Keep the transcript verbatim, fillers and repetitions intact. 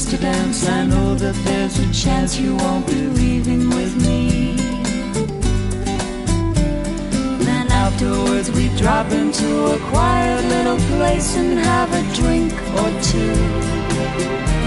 to dance. I know that there's a chance you won't be leaving with me. Then afterwards we drop into a quiet little place and have a drink or two.